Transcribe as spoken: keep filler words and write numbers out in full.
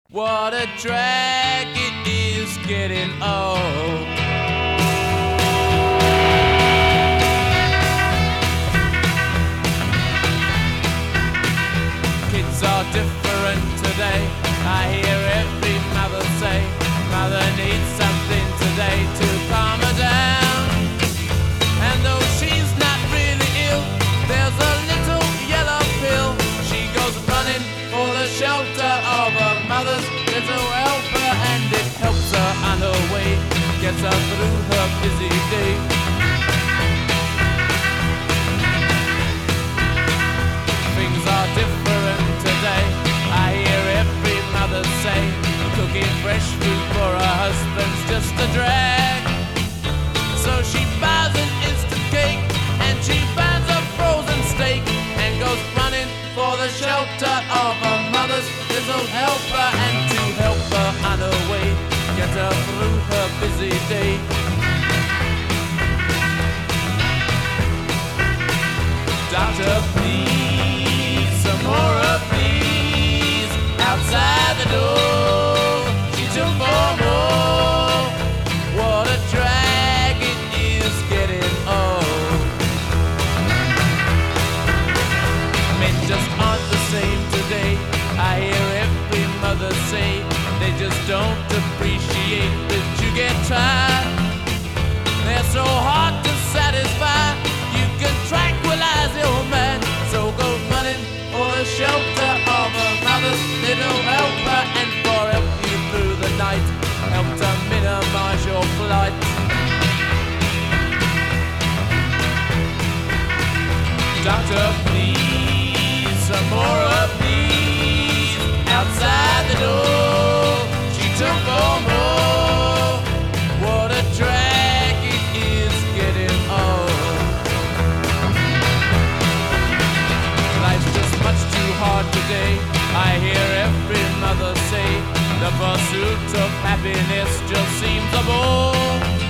What a drag it is getting old. Kids are different today. I hear every mother say, mother needs something today to calm her down. And though she's not really ill, there's a little yellow pill. She goes running for the shelter of her mother's little helper, and it helps her on her way, gets her through her busy day. Things are different today. I hear every mother say, cooking fresh food for her husband's just a drag. So she buys an instant cake and she buys a frozen steak and goes running for the shelter of her mother's little helper, and to help her on her way, get her through her busy day. Doctor, please, some more of these outside the door. She took four more. What a drag it is getting old. Men just aren't the same today. I hear every mother say they just don't appreciate that you get tired. They're so hard to satisfy. You can tranquilize your man, so go running for the shelter of a mother's little helper, and for help you through the night, help to minimize your flight. Doctor, please, some more of these outside the door. She took four more. What a drag it is getting old. Life's just much too hard today. I hear every mother say the pursuit of happiness just seems a bore.